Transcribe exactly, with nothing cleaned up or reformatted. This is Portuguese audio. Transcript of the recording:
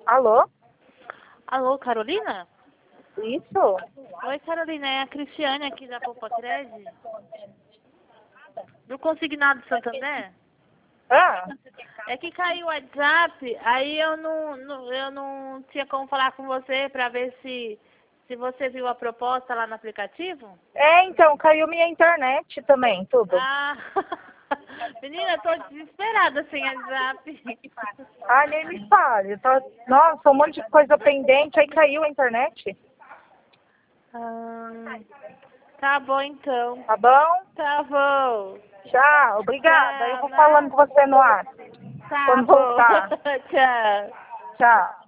Alô? Alô, Carolina? Isso? Oi, Carolina, é a Cristiane aqui da Popocred. Do Consignado Santander? Ah, É que caiu o WhatsApp, aí eu não, não- eu não tinha como falar com você para ver se, se você viu a proposta lá no aplicativo. é, então, caiu minha internet também, tudo. Ah, menina, eu tô desesperada sem WhatsApp. Ah, nem me fale. Tá... Nossa, um monte de coisa pendente, aí caiu a internet. Ah, tá bom então. Tá bom? Tá bom. Tchau, obrigada. Eu Tchau, vou falando com nada. você no ar. Tá Quando bom. voltar. Tchau. Tchau.